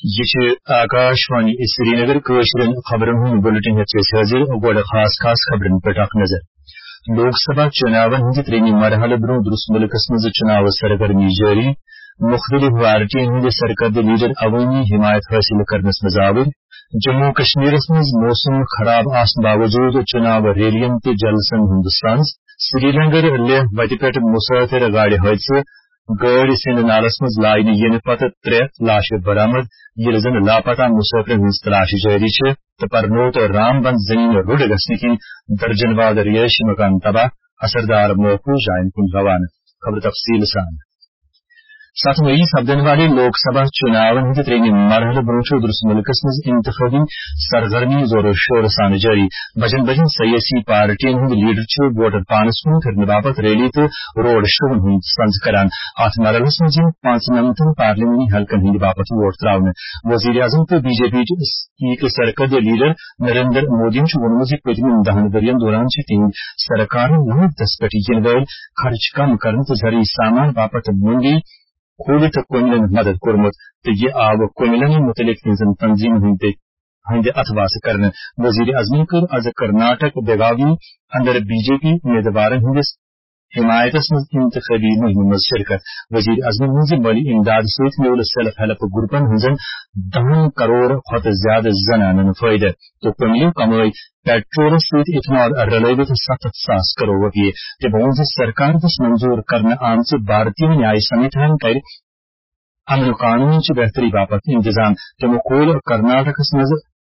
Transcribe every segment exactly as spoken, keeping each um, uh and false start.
یہ آکاشوانی سری نگر کٲشرین خبرن ہند بلٹن ہیس حاضر گوڑ خاص خاص خبرن پہ اخ نظر لوک سبھا چناون ہند ترٛیٚیمہِ مرحلہ برو درست ملکس مز چناو سرگرمی جاری مختلف پارٹین ہند سرکردہ لیڈر عوامی حمایت حاصل کرنس مز آور جموں کشمیر مز موسم خراب آسن باوجود چناو ریلین تہ جلسن ہند سنز سری نگر لیہ وتہ پہ مسافر گاڑی حادثہ گاڑی سند نالس مز لائنہ ین پتہ ترے لاش برآمد یل زن لاپتہ مسافرن ہز تلاش جاری تو پرنوت رام بند زمین رُڑ گھنہ کن درجن واد رہائشی مکان تباہ اثردار موقع جائن کن روانہ خبر تفصیل سان سات مئی سپدن والے لوک سبھا چناون ہند ترٛیٚیمہِ مرحلہ برونٛہہ درست ملکس مز انتخابی سرگرمی زور و شور سان جاری بجن بجن سیاسی پارٹین ہند لیڈر ووٹر پانس کن پھرنے باپت ریلی تو روڈ شوون ہند سنز کران ات مرحلس مز پانچ نمتن پارلیمانی حلقن ہند باپت ووٹ تراؤن وزیر اعظم تو بی جے پی سرکردہ لیڈر نریندر مودی وونمت ز پتمن دہن ورین دوران تہند سرکار لوکس پہ ین ول خرچ کم کرنے تو زرعی سامان باپت منڈی کھولت کوملن مدد کورمت تو یہ آو کوملن متعلق تہذن تنظیم ہند اتواس کرنے وزیر اعظم کر از کرناٹک بیگاوی اندر بی جے پی امیدوارن ہندس حمایتس مز انتخابی مہم مز شرکت وزیر اعظم ہز مالی امداد ست میول سیلف ہیلپ گروپن ہزن دہن کروڑ کھت زیادہ زنانن فائدہ تو کوملو کمائی پیٹرولس ست اتھنال رلوت ستھ ساس کروڑ روپیے تم وون سرکار دس منظور کرنے آمت بھارتی نیائے سمیتن کر امن قانون چہ بہتری باپت انتظام تمو کھول کرناٹکس مز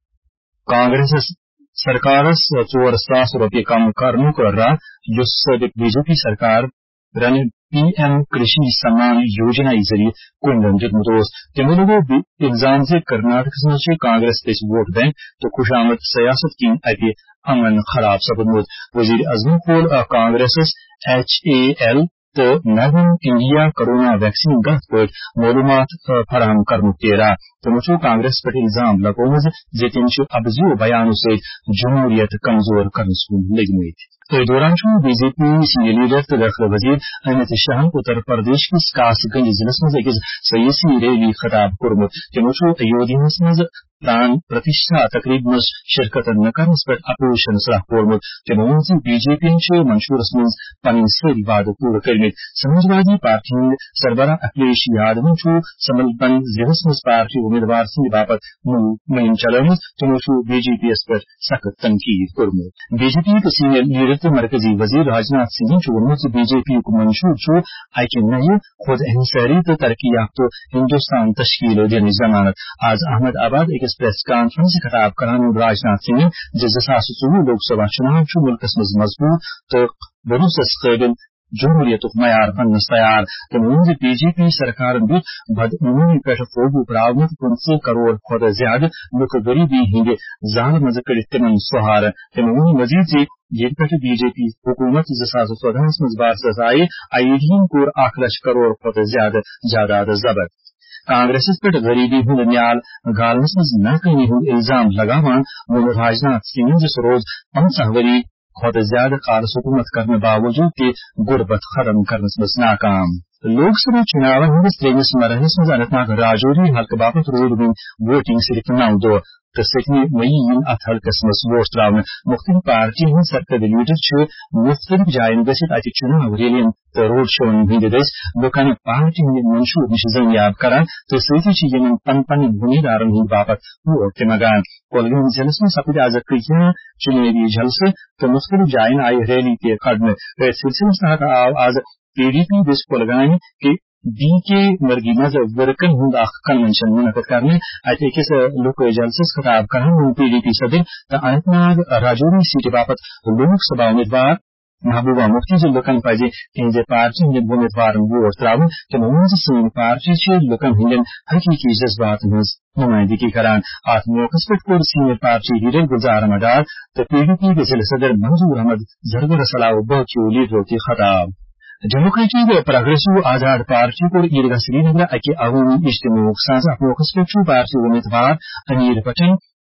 کانگریس سرکارس ژور ساس روپیے کم کرنک راہ یس سابق بی جے پی سرکار رن پی ایم کرشی سمان یوجنا ذریعہ کنڈن دتمت تمو لگو الزام ز کرناٹکس مز کانگریس دس ووٹ بینک تو خوش آمد سیاست کن اتہ امن خراب سپدمت وزیر اعظم کھول کانگریس ایچ اے ایل تو made in India corona vaccine غلط پہ معلومات فراہم کرنک تہ راہ تمو کانگریس پہ الزام لگومت ز تم ابزو بیانو ست جمہوریت کمزور کرنس کن لگمت اس دوران B J P senior leader تو داخلہ وزیر امت شاہ اتر پردیش کس کاس گنج ضلع مز اکس سیاسی ریلی خطاب کورمت تمو ایودھیا مز پران پرتشٹھا تقریب مز شرکت نہ کرنس پہ اپوزیشن صلاح کورمت تمو وون بی جے پی منشورس مز پن ساری وعدہ پور کرمت سماجوادی پارٹی ہند سربراہ اکھلیش یادو سمل بند ضلع مز پارٹی امیدوار سند باپت مہم چلومت تمو بی جے پی یس پہ سخت تنقید کورمت B J P senior leader تو مرکزی وزیر راجناتھ سنگھ وونمت بی جے پی منشور اکہ نئے خود انحصاری تو ترقی یافتہ ہندوستان تشکیل دن ضمانت آج احمد آباد ایکس پریس کانفرنس خطاب کران راجناتھ سنگھ زٕ ساس ژوٚوُہ لوک سبھا چناو ملکس مز مضبوط تو بھروسس قابل جمہوریت معیار بنس تیار تم وون بی جے پی سرکار دیت بدعنوانی پہ قوبو پراونت پنچہ کروڑ کھت زیادہ لک غریبی ہند زال مز کڑت تمن سہار تم وون مزید زِ یہ پہ بی جے پی حکومت زٕ ساس ژۄدہس مز بارسس آئی آئیڈین کور اکھ لچھ کروڑ کھت زیادہ جائیداد ضبط کانگریس پہ غریبی ہند نیال گالنس مز ناکامی ہند الزام لگاوان وون راجناتھ سنگھ ز روز پنچہ وری کھت زیادہ کال حکومت کرنے باوجود تہ غربت ختم کرنس مز ناکام لوک سبھا چناون ہندس ترٛیٚیمِس مرحلس مز اننت ناگ راجوری حلقہ باپت روٗد وۄنۍ ووٹنگ صرف نو دۄہ تو سٔتمہِ مئی ین ات حلقس مز ووٹ تراؤن مختلف پارٹی ہند سرکردہ لیڈر مختلف جائن گژھتھ اتہ چناو ریلین تو روڈ شوون ہند دس لوکن پارٹی ہند منشور نش زمیاب کران تو سی ین پن پن امیدوارن ہند باپت ووٹ تہ منگان کولگام ضلع میں سپد آز کیا چناوی جلسہ تو مختلف جائن آئی ریلی تہ کڑنے اس سلسلس تحت آو آز پی ڈی پی دس کولگام کے بی کے مرگی مز ورکن ہند اخ کنونشن منعقد کرنے ات اکس لوک جلسس خطاب کران پی ڈی پی صدر تو اننت ناگ راجوری سیٹ باپت لوک سبھا امیدوار محبوبہ مفتی جو لکن پہ تہذ پارٹی ہند امیدوار ووٹ تراؤن تمو وون سن پارٹی لکن ہند حقیقی جذبات ہز نمائندگی کران ات موقع پہ کور senior party leader Gulzar Ahmad Dar تو پی ڈی پی ضلع صدر منظور احمد زرگر صلاح باقی لیڈروں کی خطاب ڈیموکریٹک پروگریسو آزاد پارٹی کو عیدگاہ سری نگر اکہ عوامی اجتماع ساز ات موقع پہ پارٹی امیدوار امیر پٹن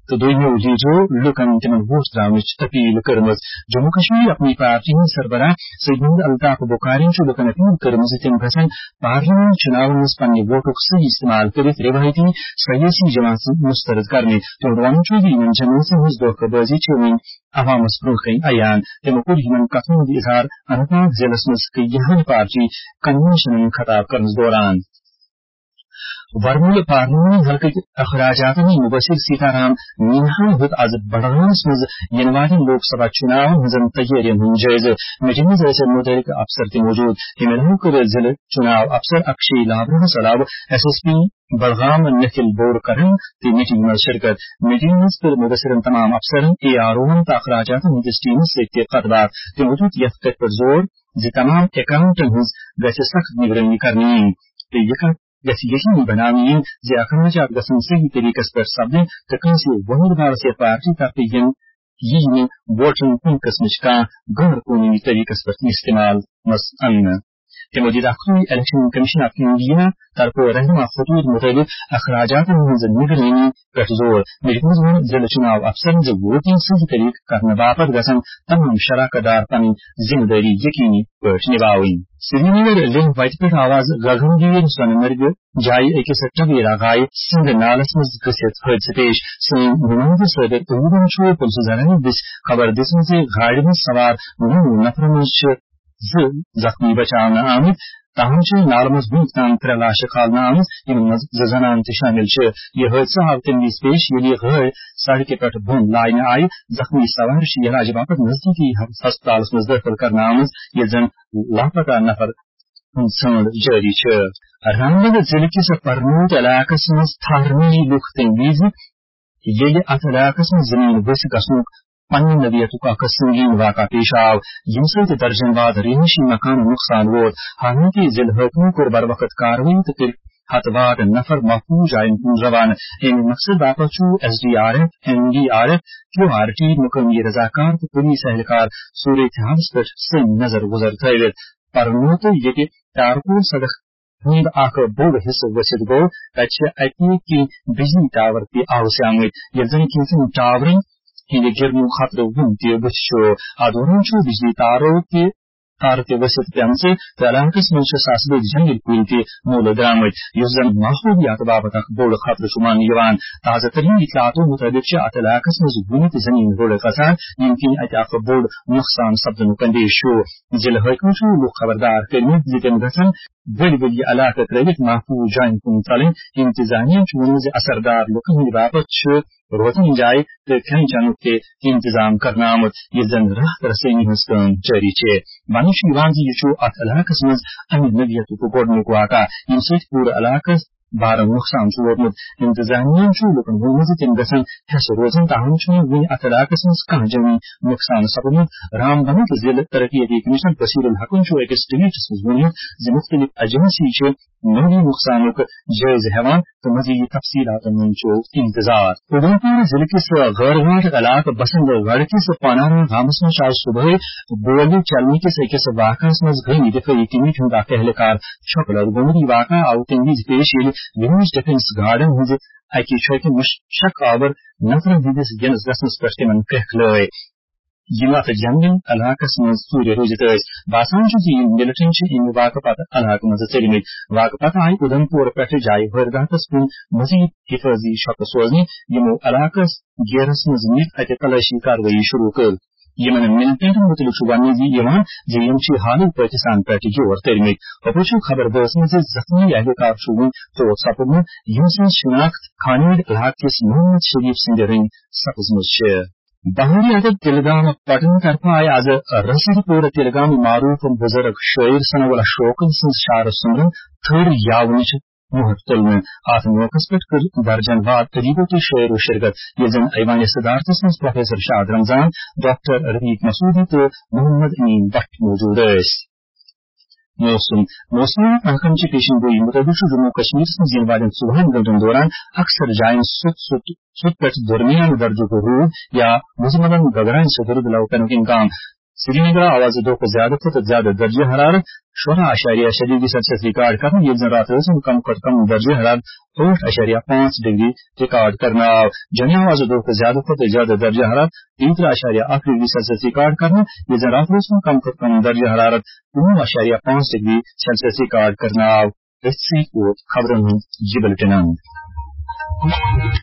तो दोनों लीडरों लुकन तिमन वोट दावच अपील करमज जम्मू कश्मीर अपनी पार्टी सरबराह सईद महमूद अल्ताफ बुखारी चो लुकन अपील करमज तिम गसन पार्लियामेंट चुनाव में पन्ने वोटों सही इस्तेमाल कर रिवायती सियासी जमात मुस्तरद करने तो डवान चो भी इन जमन से मुजदोखबाजी चोमिन अवाम स्प्रोखी अयान तिमकुर हिमन कथम इजहार अनपाक जलसमस की यहां पार्टी कन्वेंशन खताब करने दौरान वर्मुल पार्लियामेंट हल्के अखराजात में मुबशिर सीताराम मीना हुत आज बड़गाम मज यनवारी लोकसभा चुनाव हजम तैयारी मुंजैज मीटिंग जैसे मुतलक अफसर थे मौजूद हिमलू कर जिला चुनाव अफसर अक्षय लाभरा सलाब एसएसपी बड़गाम नखिल बोरकरन की मीटिंग में शिरकत मीटिंग में पर मुबशिर तमाम अफसर ए आर ओ अखराजात टीम से कतबात के मौजूद यथ पर जोर जी तमाम अकाउंटेंट गैसे सख्त निगरानी करनी जैसे यकीनी बनानी जे अखराजात गसन सही तरीके पर सबने तकन से वही बार से पार्टी का पेयन ये वोटिंग कुन किस्म का गैर कानूनी तरीके पर इस्तेमाल मस अन्न के मौजूदा कोई इलेक्शन कमीशन ऑफ इंडिया तरफो रहनुमा खतूत मुताबिक अखराजात में निगरानी पर जोर मिलकुज में जिला चुनाव अफसर जो वोटिंग सही तरीके करने बापत गसन तमाम शराकतदार अपनी जिम्मेदारी यकीनी पर निभावी श्रीनगर लिंक वाइट पर आवाज गगनगीर सोनमर्ग जाई एक सट्टवीरा गाय सिंध नालस में गसित हद पेश सिंह मुनंद सदर उमन शो पुलिस जरानी दिस खबर दिस में से गाड़ी में सवार नौ नफर में जख्मी बचाना आमद ताहम से नालमस भूतान लाश खालना आमद इनमें जनान शामिल यह हादसा हफ्ते में पेश ये गैर सड़क पर भून लाइन आई जख्मी सवार इलाज बापत नजदीकी अस्पताल में दाखिल करना आमद ये जन लापता नफर जारी रामबन जिले के परनोट इलाकस में थारनी लुख तंगीज ये अत इलाकस में जमीन बस गसनुक पन्न नदियत का संगीन वाक़ा पेश आव यमसत दर्जन बाद रिहायशी मकान नुकसान वोत हालांकि जिला हुकूमत को बर वक्त कार्रवाई तक हतवाद नफर महफूज आयन रवान इन मकसद बापचू एसडीआरएफ एनडीआरएफ क्यूआरटी मुकमी रजाकार तो पुलिस एहलकार सूरत हाल पर से नजर गुजर थे परनोत ये तारकोल सदक हिंद आक बोड़ हिस्से वसित गो अच्छे अति की बिजली टावर की आवश्यक यजन की टावर हिंद गिरनु खतरे वुमती बचो आदोरन चो बिजली तारों के तार के वसित प्याम से तलाकस मंच सासबे जंगल कुल के मूल द्रामद युजन माहौलियात बाबत बोड़ खतरे शुमान यवान ताजा तरीन इतलातों मुताबिक अतलाकस में गुनित जमीन रोड कसार यमकिन अतक बोड़ नुकसान सब्दन कंदेश जिला हुकूमत लोग खबरदार करने जितन गसन बड़ी बड़ी इलाका क्रेडिट महफूज जाइन कुन तले इंतजामिया चुनज असरदार लोग बाबत रोजन जाए तो कहीं जानू के इंतजाम करना आमद ये जन राह रसनी हस्कन जारी छे मानुषी वांजी यचो अत इलाकस में अन्य नदियत को गोडने को आका इनसे पूरा इलाकस बारह नुकसान चुवरमुद इंतजामिया चु लोकन वुमज तिन गसन हस रोजन ताहम छु वी अत इलाकस में कहां जमी नुकसान सबमुद रामबन के जिला तरक्की कमिश्नर बशीरुल हकम चु एक स्टेट सुजुनी जे मुख्तलिफ एजेंसी छे नवी नुकसानों का जायजा हैवान तो मजीद तफसीलात मंचो इंतजार उधमपुर जिले के गौरघाट इलाका बसंतगढ़ के पानारा गांव में आज सुबह बोली चलने के से से वाक़ा में घनी दफे टीमी ठुंगा कहलकार छकल गोमरी वाक़ा आउटिंग पेश विमेज डिफेंस गार्डन हुज आकी छोके मुशक आवर नफर दिस जनस गसमस प्रश्न कहले Yima ta jangin alakas में सूर्य रोजतस बासांश जी मिलिटेंट इन वाकपत अलाक में सेलिमिट वाकपत आई उधमपुर पेट जाय वर्दातस पुन मजीद हिफाजी शक सोजनी यमो अलाकस गेरस में जमीत अते तलाशी कार्रवाई शुरू कर यमन मिलिटेंट मुतलक शुबानी जी यमान जेएमसी हाल पाकिस्तान पेट की और सेलिमिट अपोचु खबर बस में से जख्मी एहलकार शुरू तो सपन यमसन शिनाख्त खानिद इलाक के मोहम्मद शरीफ सिंह रिंग सपस मुशे बहरी अदब तिलगाम पटन तरफा आए आज रसीदपुर तिलगाम मारूफ बुजुर्ग शायर सनवला शोकन संस्कार सुमरन थर यावनिश मुहत्तल में आत्मवकस पर दर्जन बाद करीबों के शायर व शिरकत ये जन ऐवान सदारत में प्रोफेसर शाद रमजान डॉक्टर रफीक मसूदी तो मोहम्मद अमीन भट्ट मौजूद है मौसम मौसम महकम की पेशन गोई मुताबिक जम्मू कश्मीर से जिन वाले सुबह घंटों दौरान अक्सर जायन सुत सुत सुत दरमियान दर्जों को रूद या मुजमलन गगरान से दर्द लाउकन के काम سری نگر آواز دو زیادہ کھت زیادہ درجہ حرارت شرح اشاریہ شش ڈگری سیلسیس ریکارڈ کرنا یل زن رات کم کھت کم درجہ حرارت ٹھ اشاریہ پانچ ڈگری ریکارڈ کرنا جميع آواز دو زیادہ کھت زیادہ درجہ حرارت تیترہ اشاریہ آٹھ ڈگری سیلسیس ریکارڈ کرنا یل زن رات کم کھت کم درجہ حرارت نو اشاریہ پانچ ڈگری سیلسیس ریکارڈ کرنا خبرن جی بلٹنان